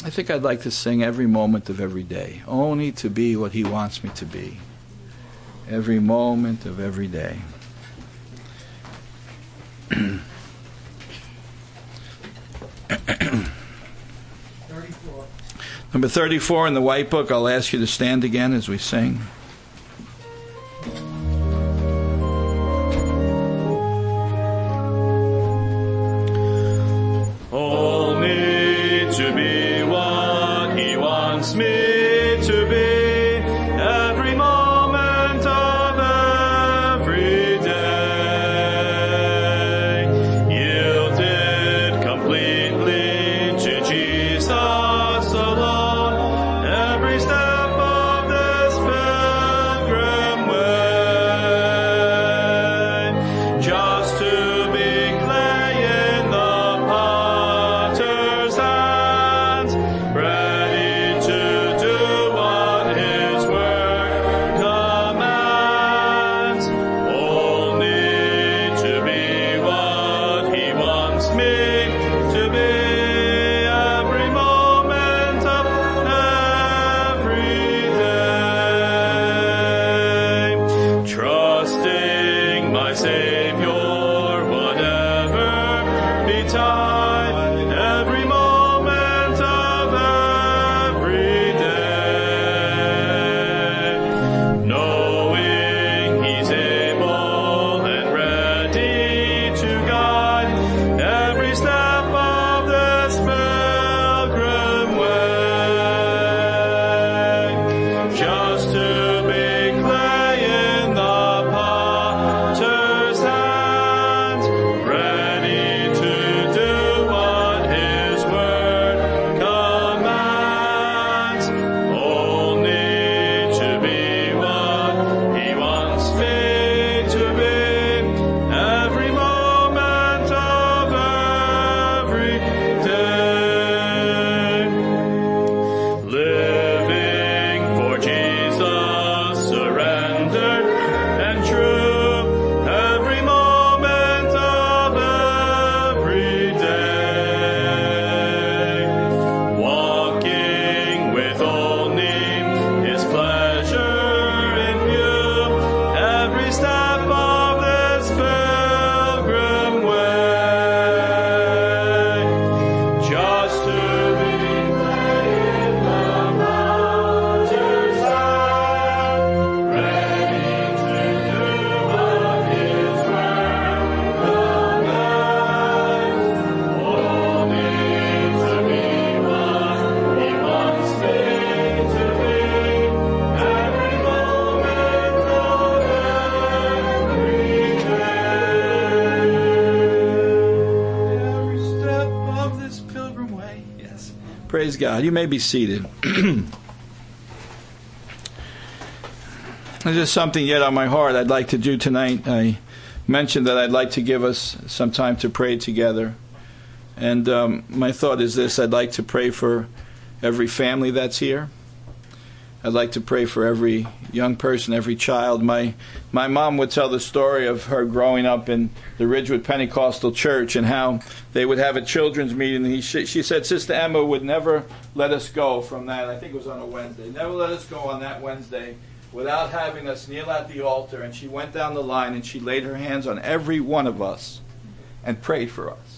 I think I'd like to sing every moment of every day, only to be what He wants me to be. Every moment of every day. Number 34 in the white book. I'll ask you to stand again as we sing. Only to be what He wants me to be. Every moment of every day. Yielded completely to Jesus alone. Every step of this pilgrim way. Just to be clay in the potter's hands. Ready to do what His word commands. Only to be what He wants me to be. Every moment of every day. Trusting my Savior, whatever betide. Every moment of every day. Knowing He's able and ready to guide every step of this pilgrim way. Just to be clay in the potter's hands, ready to do what His word commands. Only to be what He wants me to be. Every moment of every day. Living for Jesus, surrendered and true. Every moment of every day. Walking with only His pleasure in view. Every step of this pilgrim way. Just to be clay in the potter's hand. Ready to do what His word commands. Only to be what He wants me to be. Every moment of every day. Every step of this pilgrim way. Yes. Praise God. You may be seated. There's just something yet on my heart I'd like to do tonight. I mentioned that I'd like to give us some time to pray together. And my thought is this. I'd like to pray for every family that's here. I'd like to pray for every young person, every child. My mom would tell the story of her growing up in the Ridgewood Pentecostal Church and how they would have a children's meeting. And she said Sister Emma would never let us go from that. I think it was on a Wednesday. Never let us go on that Wednesday without having us kneel at the altar. And she went down the line and she laid her hands on every one of us and prayed for us.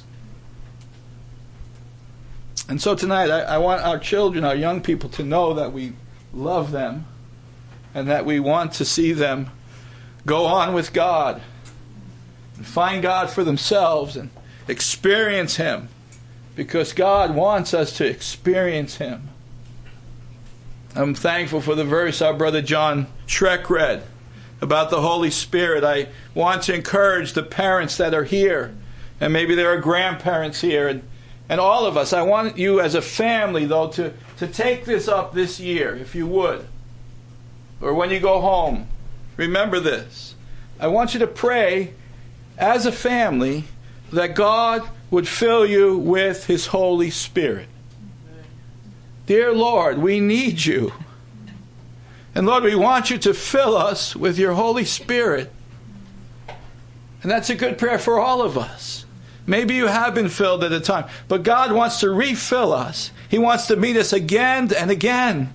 And so tonight I want our children, our young people, to know that we love them and that we want to see them go on with God and find God for themselves and experience Him, because God wants us to experience Him. I'm thankful for the verse our brother John Schreck read about the Holy Spirit. I want to encourage the parents that are here, and maybe there are grandparents here, and all of us. I want you as a family, though, to take this up this year, if you would. Or when you go home, remember this. I want you to pray as a family that God would fill you with His Holy Spirit. Dear Lord, we need You. And Lord, we want You to fill us with Your Holy Spirit. And that's a good prayer for all of us. Maybe you have been filled at a time, but God wants to refill us. He wants to meet us again and again.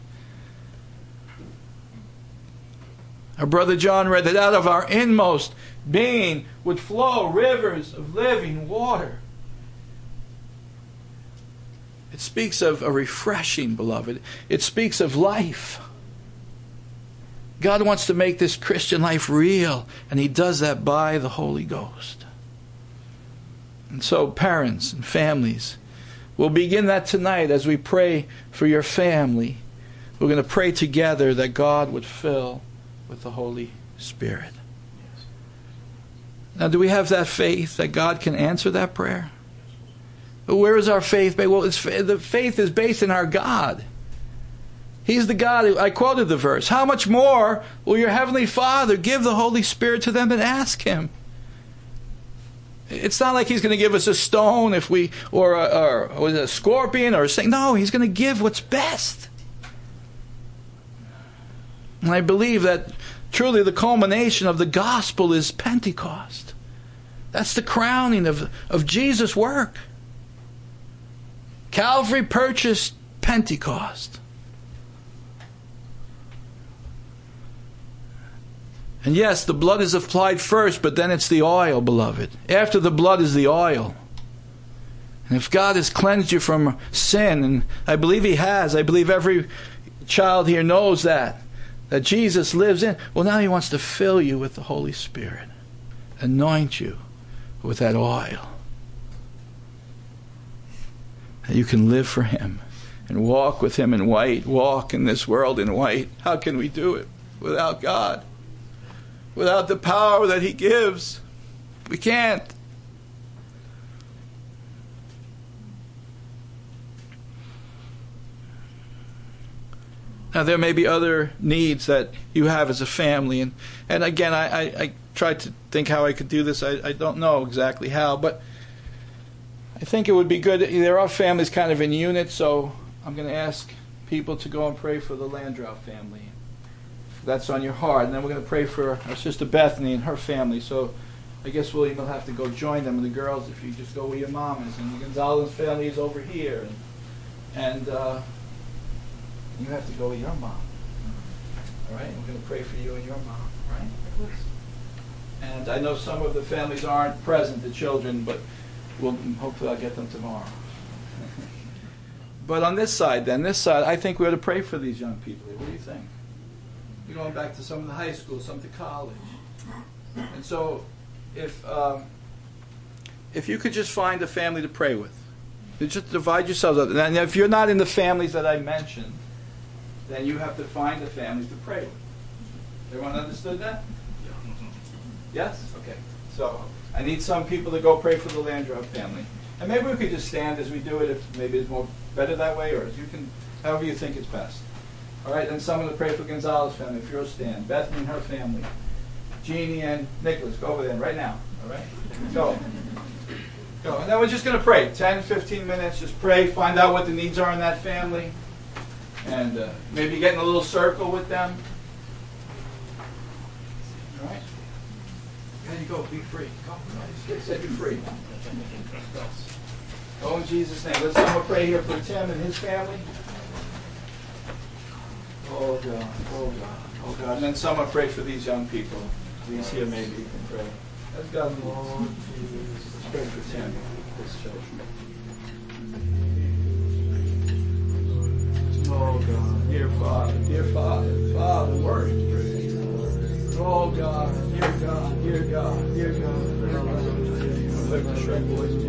Our brother John read that out of our inmost being would flow rivers of living water. It speaks of a refreshing, beloved. It speaks of life. God wants to make this Christian life real, and He does that by the Holy Ghost. And so, parents and families, we'll begin that tonight as we pray for your family. We're going to pray together that God would fill with the Holy Spirit. Now, do we have that faith that God can answer that prayer? Where is our faith? Well, the faith is based in our God. He's the God who, I quoted the verse, how much more will your Heavenly Father give the Holy Spirit to them that ask Him? It's not like He's going to give us a stone or a scorpion or a snake. No, He's going to give what's best. And I believe that truly the culmination of the gospel is Pentecost. That's the crowning of Jesus' work. Calvary purchased Pentecost. And yes, the blood is applied first, but then it's the oil, beloved. After the blood is the oil. And if God has cleansed you from sin, and I believe He has, I believe every child here knows that Jesus lives in, well, now He wants to fill you with the Holy Spirit. Anoint you with that oil. That you can live for Him and walk with Him in white, walk in this world in white. How can we do it without God? Without the power that He gives? We can't. Now, there may be other needs that you have as a family. And again, I tried to think how I could do this. I don't know exactly how, but I think it would be good. There are families kind of in units, so I'm going to ask people to go and pray for the Landrau family. If that's on your heart. And then we're going to pray for our sister Bethany and her family. So I guess William will have to go join them, and the girls, if you just go where your mom is. And the Gonzalez family is over here. And you have to go with your mom. All right? We're going to pray for you and your mom. All right, Nicholas? And I know some of the families aren't present, the children, but hopefully I'll get them tomorrow. But on this side, I think we ought to pray for these young people. What do you think? You're going back to some of the high school, some to college. And so if you could just find a family to pray with, you just divide yourselves up. And if you're not in the families that I mentioned, then you have to find the families to pray with. Everyone understood that? Yes? Okay. So I need some people to go pray for the Landrau family. And maybe we could just stand as we do it, if maybe it's better that way, or you can, however you think it's best. All right, then someone to pray for Gonzalez family, if you'll stand. Bethany and her family. Jeannie and Nicholas, go over there right now. All right? Go. And then we're just going to pray. 10, 15 minutes, just pray, find out what the needs are in that family. And maybe get in a little circle with them. All right? There you go. Be free. Go. Set you free. Go in Jesus' name. Let's someone pray here for Tim and his family. Oh God. Oh God. Oh God. And then someone pray for these young people. These here maybe you can pray. Let's God. Lord Jesus. Let's pray for Tim. This children. Oh God, dear Father, Father, work. Oh God, dear God, dear God, dear God. Lift the shred voice,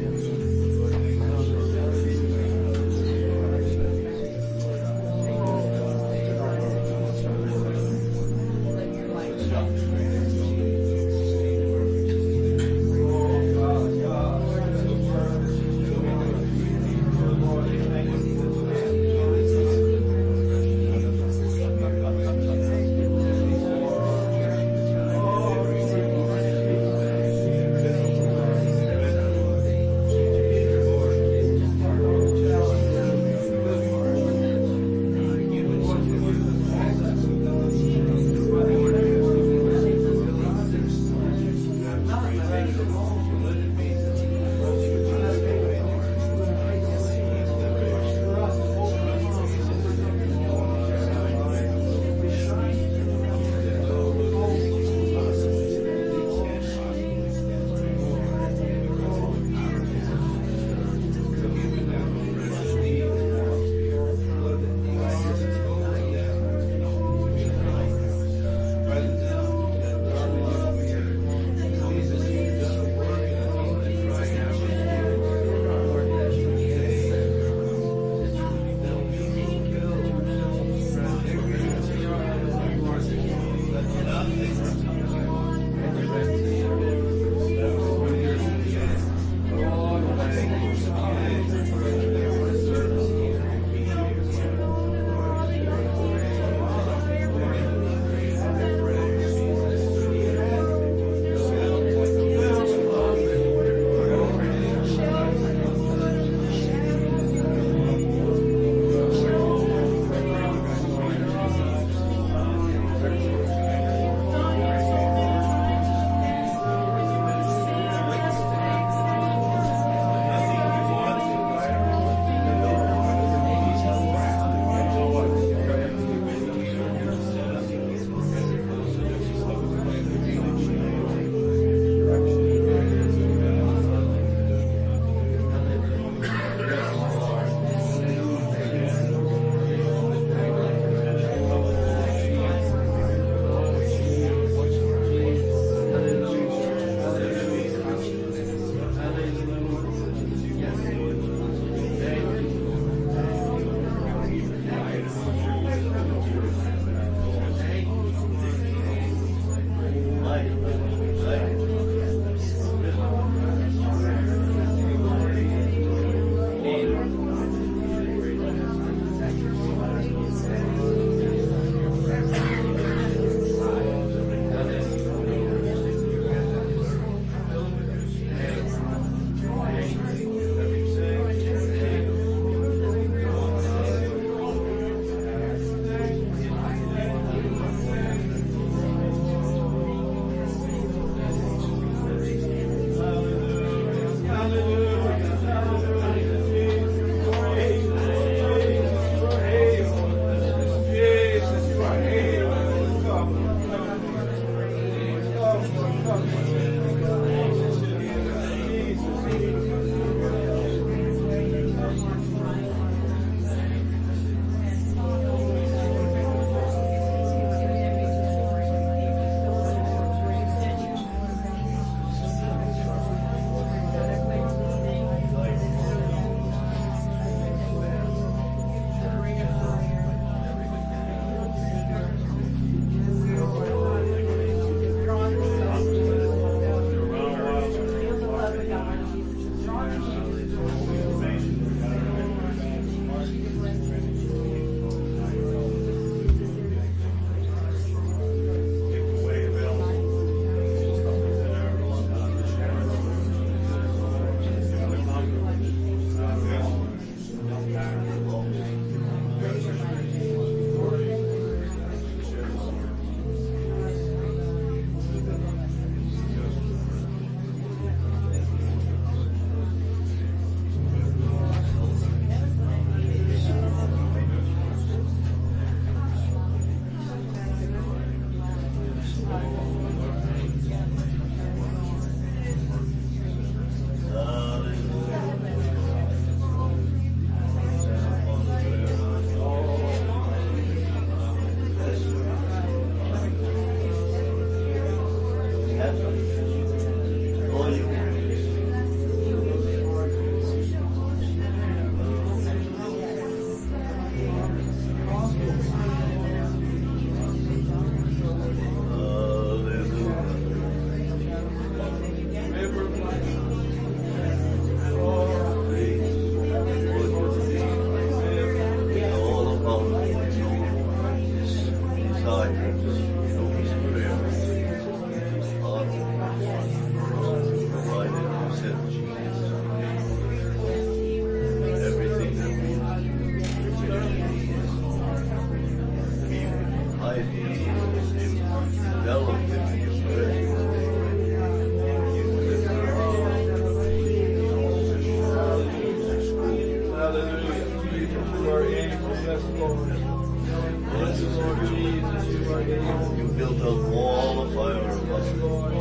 You built a wall of fire above us.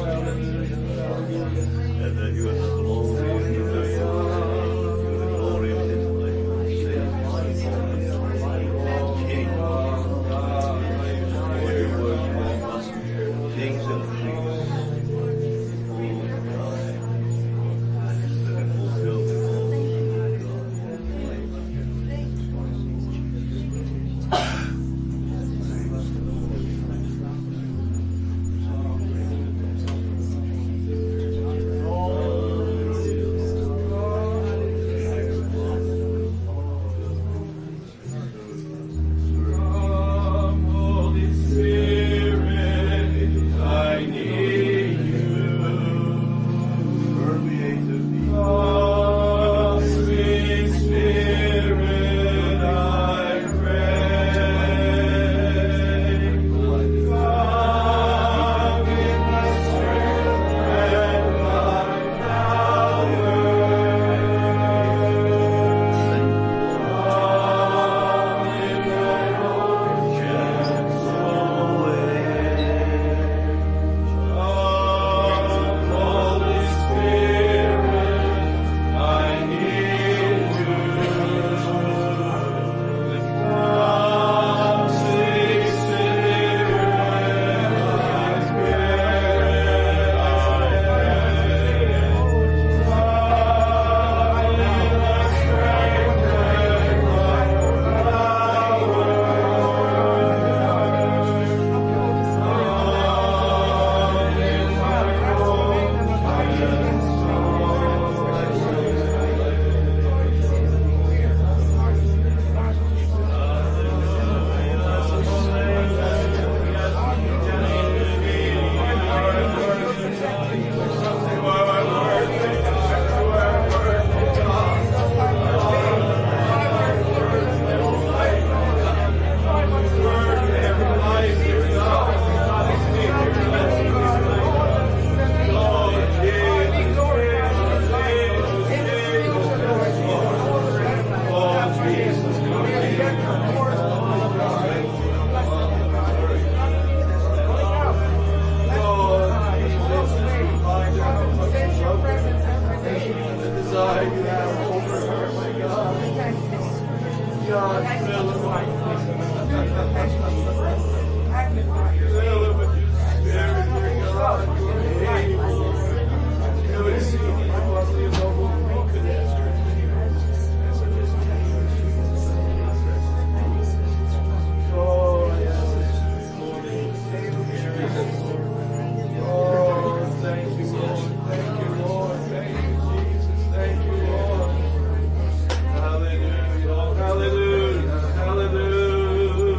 And that you are the glory of the Lord. You are the glory of His life. King. For your word calls us kings and priests. Oh God. That it fulfills the all of Come, Holy Spirit, I need you. permeated me. Come, sweet Spirit, I pray. Come in my strength and my power. Come in my own gentle way. Come, Holy Spirit, I need you. Come, sweet Spirit, I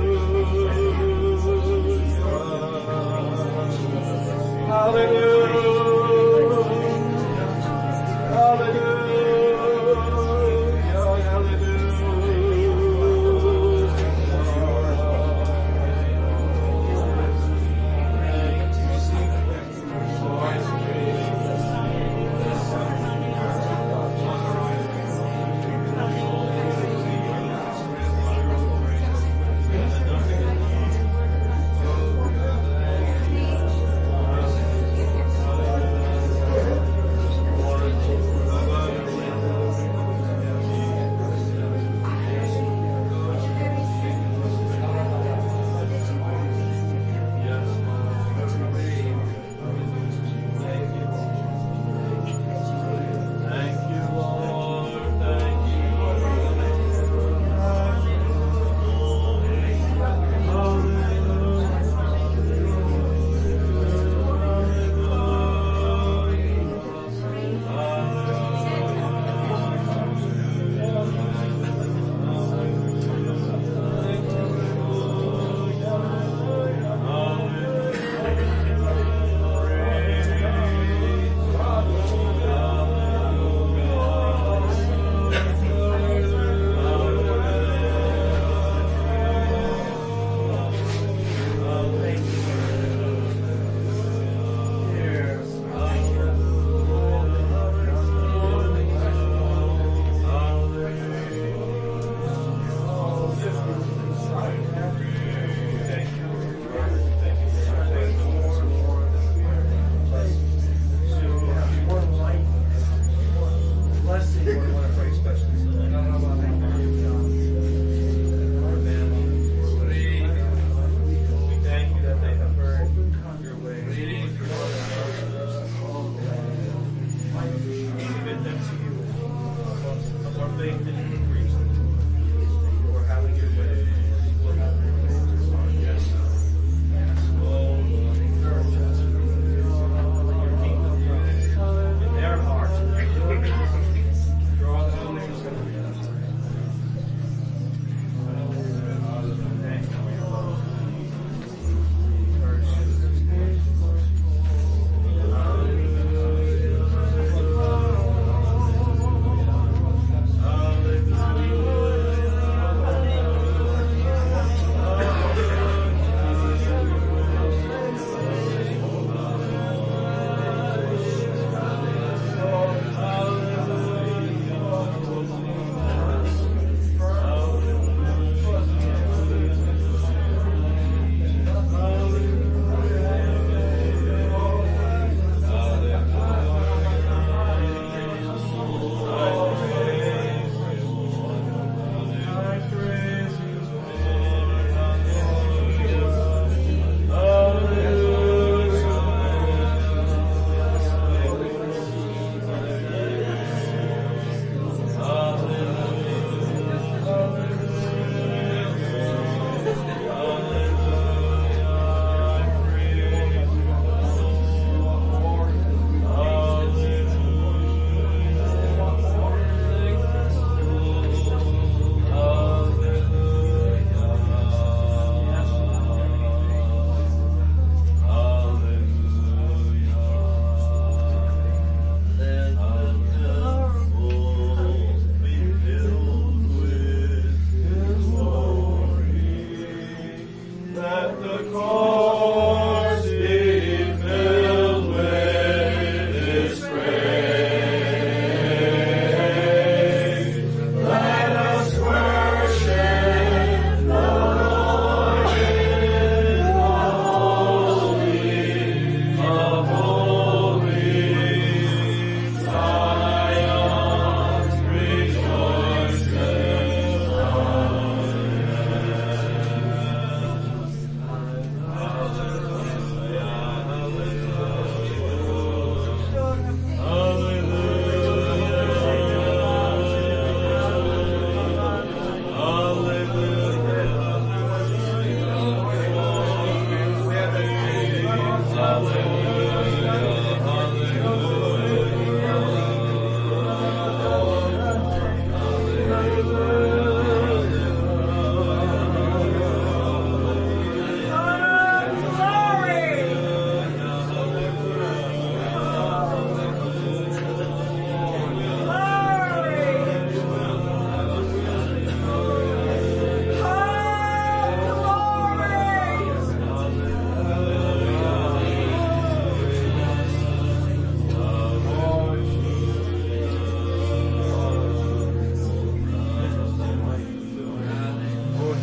Hallelujah.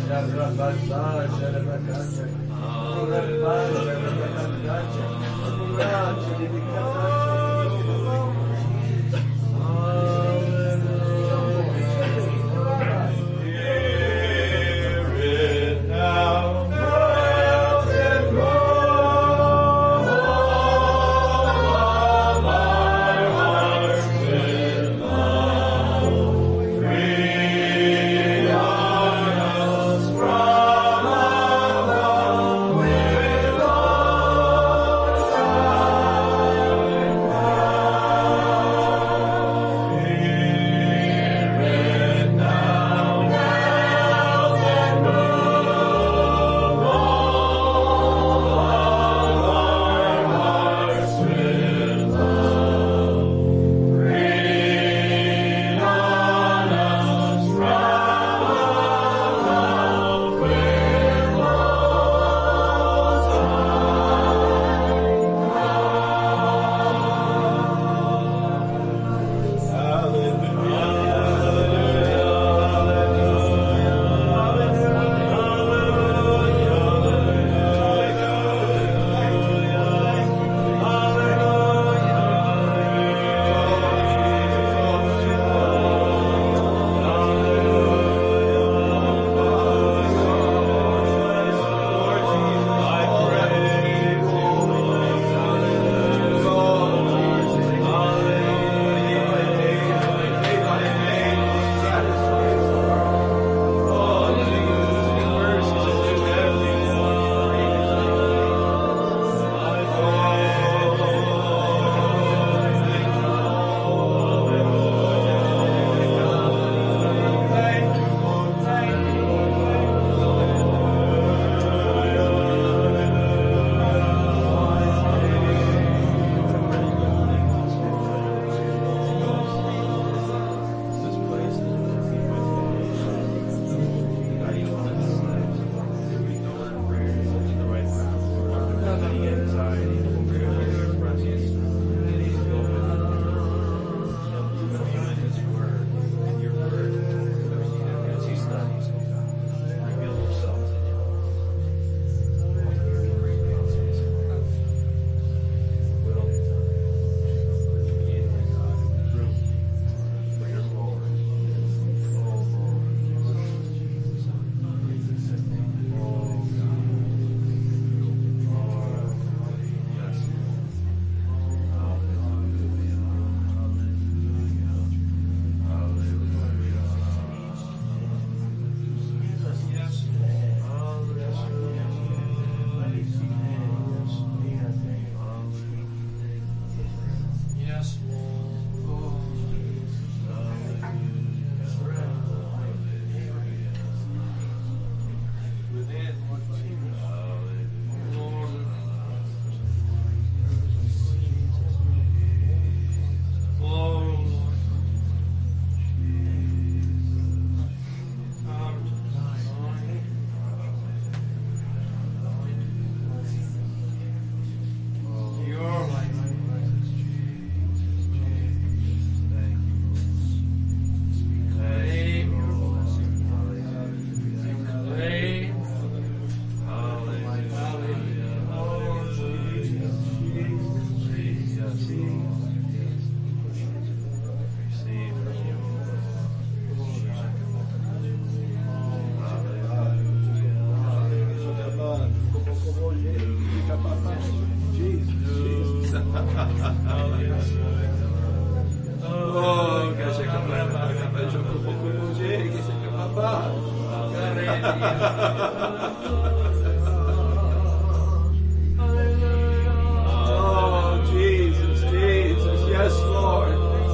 Oh, Jesus, Jesus, yes, Lord.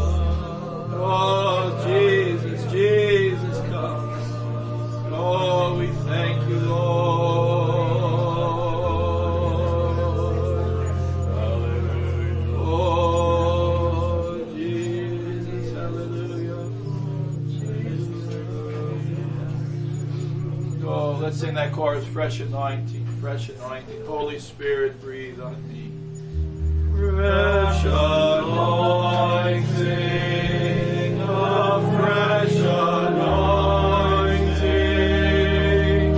Oh, Jesus, Jesus, come. Oh, we thank you, Lord. Oh, Jesus, hallelujah. Oh, let's sing that chorus, fresh anointing, fresh anointing. Holy Spirit, breathe on me. Fresh anointing, a fresh anointing.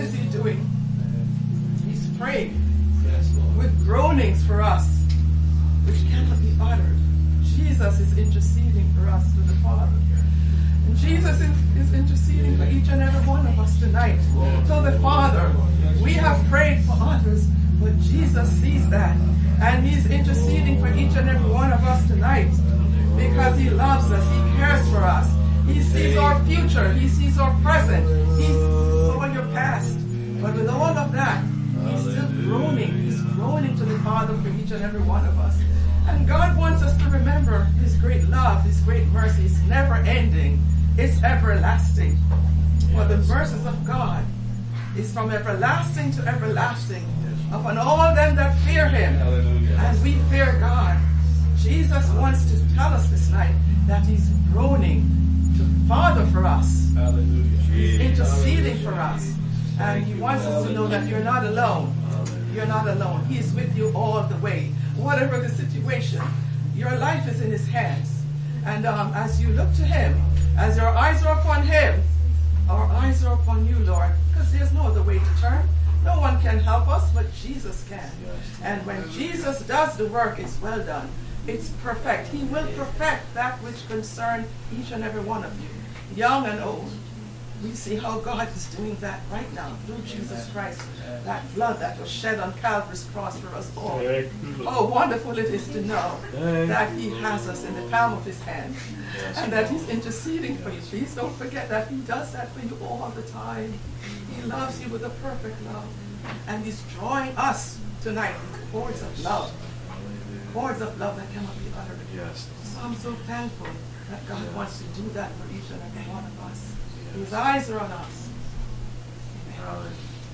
is he doing? He's praying Yes, Lord. with groanings for us, which cannot be uttered. Jesus is interceding for us to the Father. And Jesus is interceding for each and every one of us tonight. To the Father, we have prayed for others, but Jesus sees that. And he's interceding for each and every one of us tonight because he loves us. He cares for us. He sees our future. He sees our present. He saw your past. But with all of that, he's still groaning. He's groaning to the Father for each and every one of us. And God wants us to remember his great love, his great mercy. It's never ending. It's everlasting. For the mercies of God is from everlasting to everlasting upon all them that fear him. Hallelujah. And we fear God. Jesus wants to tell us this night that he's groaning to Father for us. Hallelujah. He's interceding for us. And he wants us to know that you're not alone. You're not alone. He's with you all the way. Whatever the situation, your life is in his hands. And as you look to him, as your eyes are upon him, our eyes are upon you, Lord, because there's no other way to turn. No one can help us, but Jesus can. And when Jesus does the work, it's well done. It's perfect. He will perfect that which concerns each and every one of you, young and old. We see how God is doing that right now through Jesus Christ. That blood that was shed on Calvary's cross for us all. Oh, wonderful it is to know that he has us in the palm of his hand and that he's interceding for you. Please don't forget that he does that for you all the time. He loves you with a perfect love. And he's drawing us tonight with cords of love. Cords of love that cannot be uttered. Yes. So I'm so thankful that God wants to do that for each and every one of us. His eyes are on us. Hallelujah.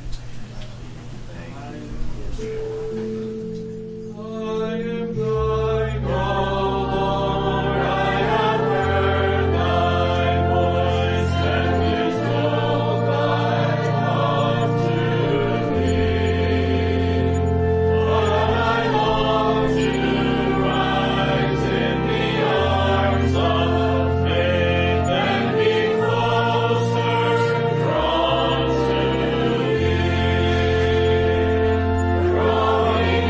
I am thine, O Lord, I have heard thy voice, and bestow thy love to me. For I long to rise in the arms of faith and be closer drawn to thee. Drawing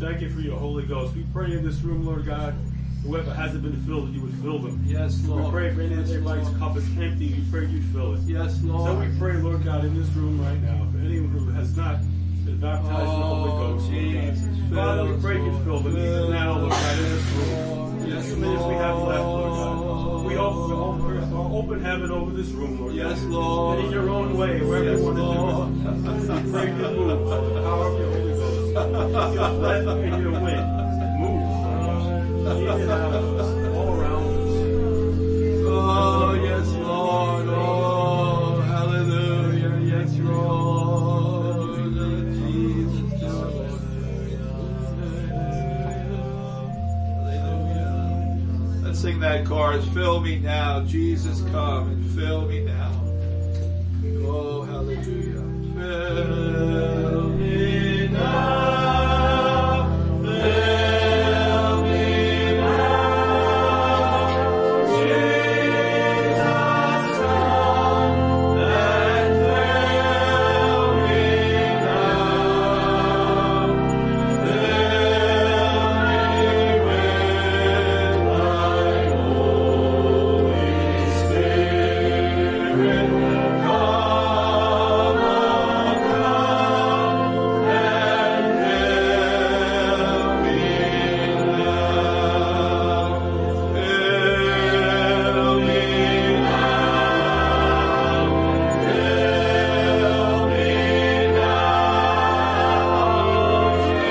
thank you for your Holy Ghost. We pray in this room, Lord God, whoever hasn't been filled, you would fill them. Yes, Lord. We pray if everybody's cup is empty, we pray you'd fill it. Yes, Lord. So we pray, Lord God, in this room right now, for anyone who has not been baptized in the Holy Ghost, Lord God. Father, we pray you'd fill them even now, Lord God, in this room. Yes, A few minutes we have left, Lord God. We open heaven over this room, Lord God. Yes, Lord. And in your own way, wherever Yes, you want to Lord. do it. We pray you move by the power of your Holy Ghost. Your breath and your wind move in and out of us, all around us. Oh, yes, Lord. Oh, hallelujah. Yes, Lord. Jesus. Hallelujah. Let's sing that chorus. Fill me now. Jesus, come and fill me now. Oh, hallelujah. Fill me now. Fill me now. Jesus, come and fill me now. Fill me with thy Holy Spirit. Come, and fill me now. Fill me now. Fill me now.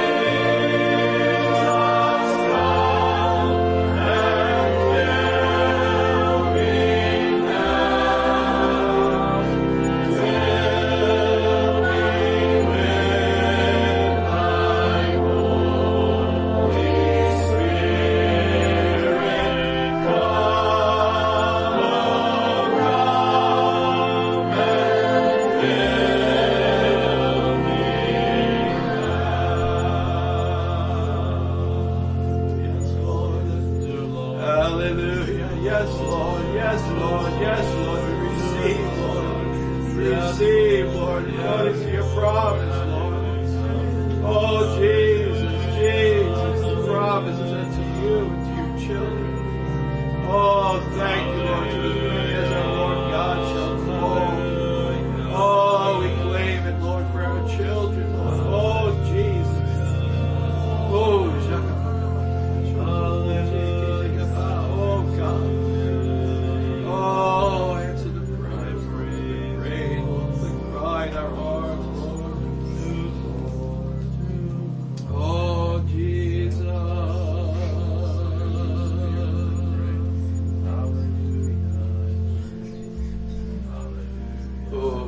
Jesus, come and fill me now. Fill me with thy Holy Spirit. Come, and fill me now. Yes, Lord. Hallelujah. Yes, Lord. Yes, Lord. Yes, Lord. We receive, Lord. We receive, Lord, according to your promise, Lord. Oh, Jesus, Jesus, the promise is unto you and to your children. Oh, thank you, Lord, to as many as our Lord God shall call. Oh, we claim it, Lord, for our children, Lord. Oh, Jesus. Oh, oh, God. Oh, answer the cry, pray, Lord, the cry in our hearts, Lord. Oh, Jesus. Oh,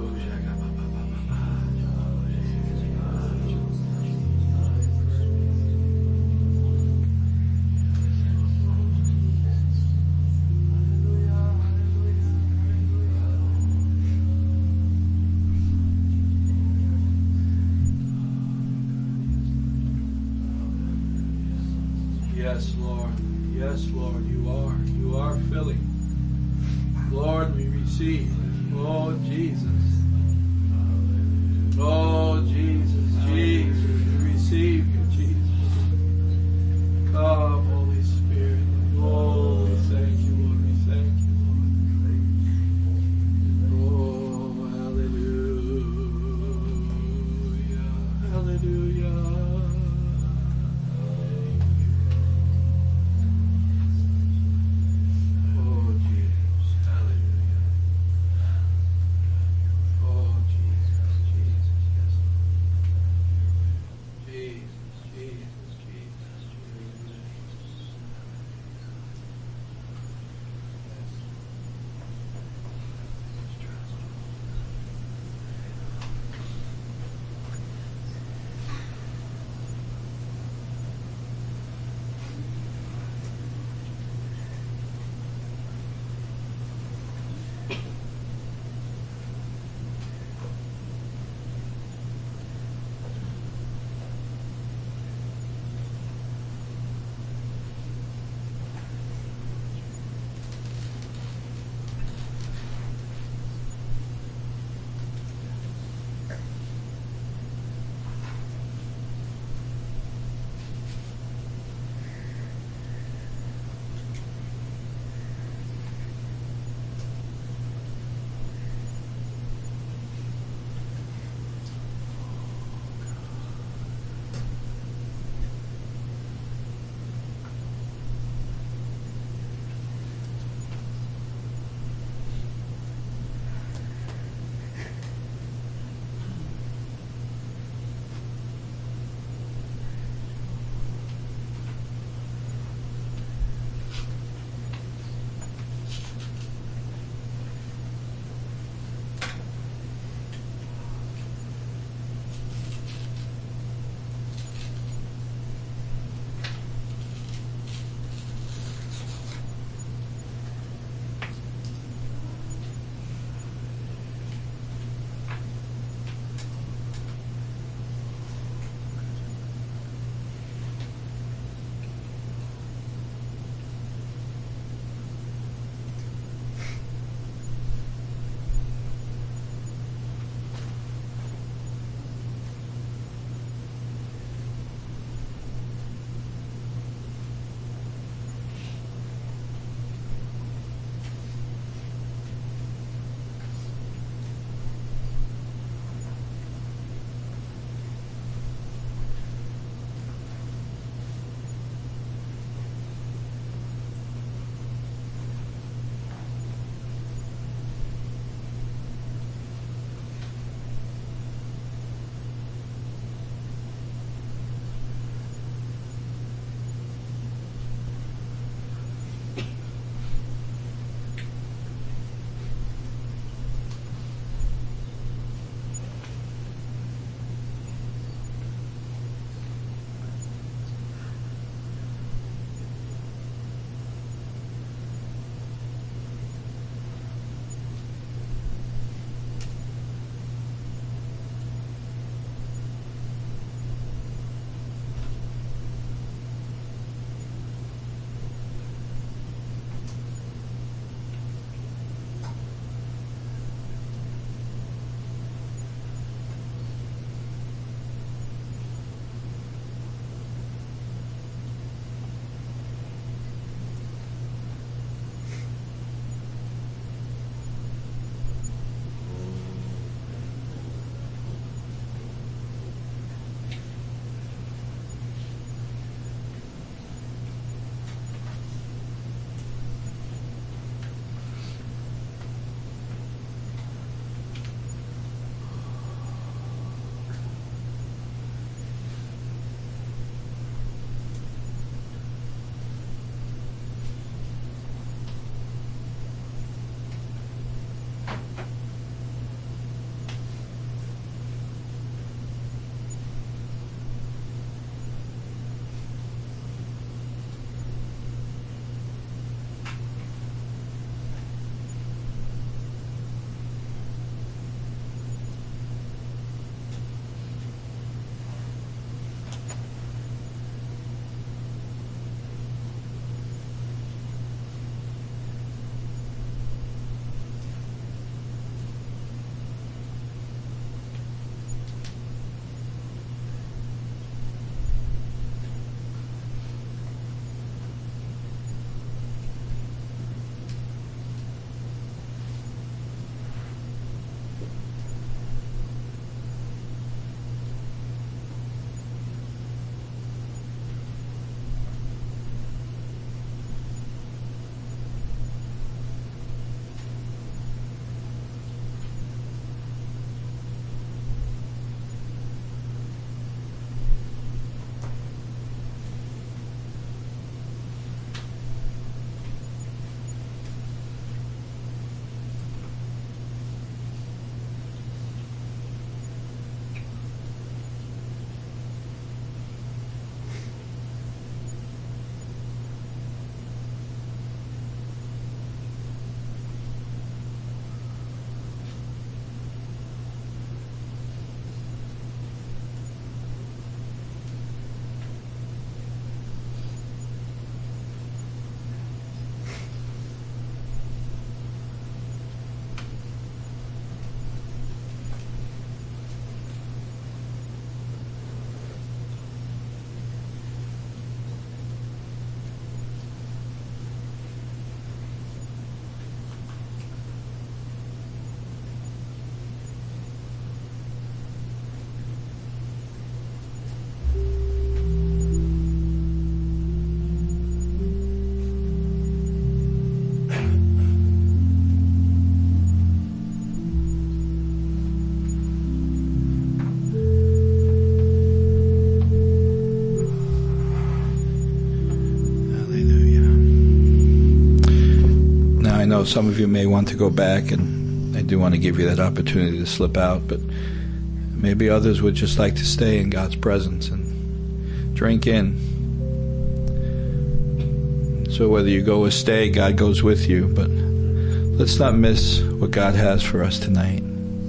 yes, Lord. Yes, Lord, you are. You are filling. Lord, we receive. Oh, Jesus. Oh, Jesus, Jesus. We receive you, Jesus. Come, Holy Spirit. Oh, we thank you, Lord. We thank you, Lord. Oh, hallelujah. Hallelujah. Oh, Jesus. Hallelujah. Oh, Jesus. Jesus. Yes. know some of you may want to go back, and I do want to give you that opportunity to slip out, but maybe others would just like to stay in God's presence and drink in. So whether you go or stay, God goes with you, but let's not miss what God has for us tonight.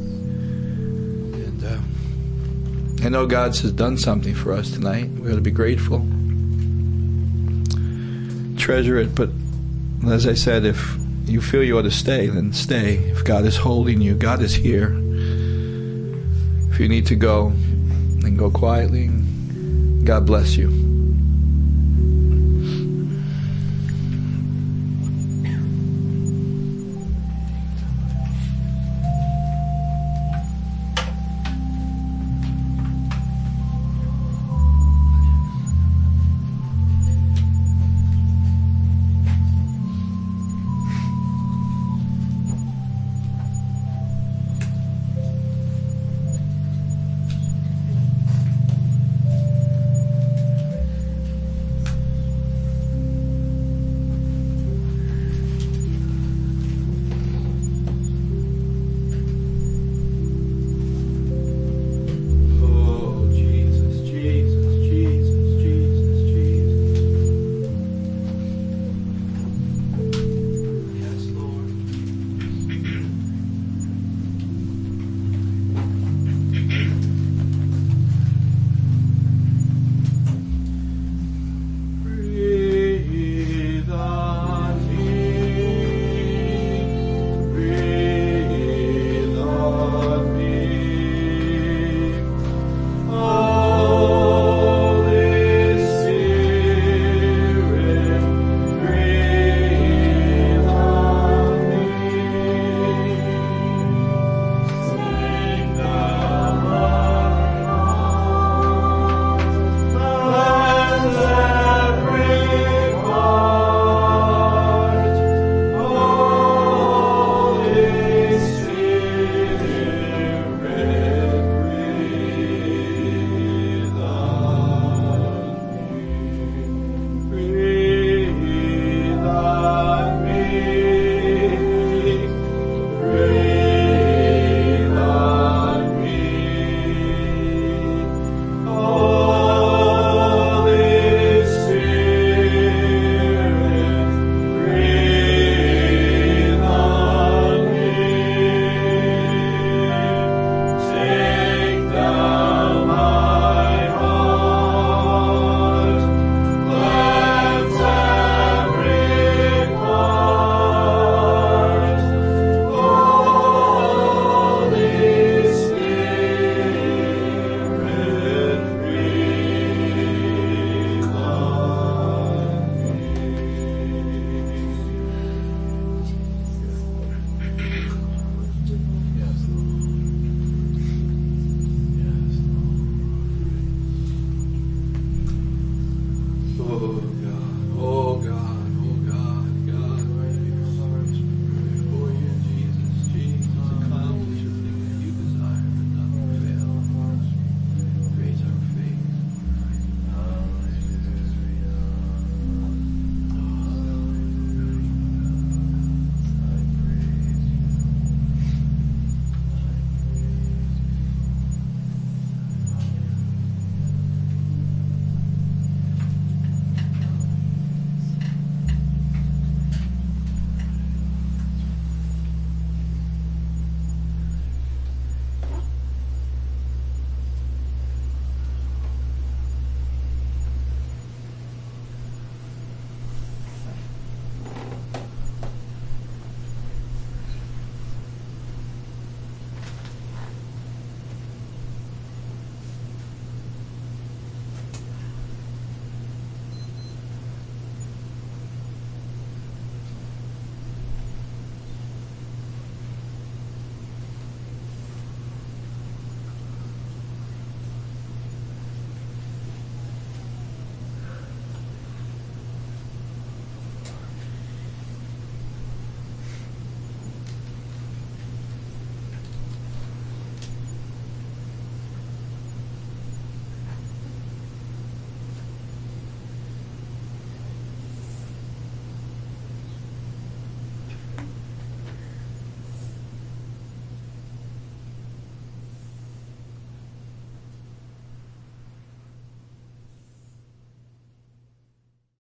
And I know God has done something for us tonight. We ought to be grateful. Treasure it, but as I said, if you feel you ought to stay, then stay. If God is holding you, God is here. If you need to go, then go quietly. God bless you.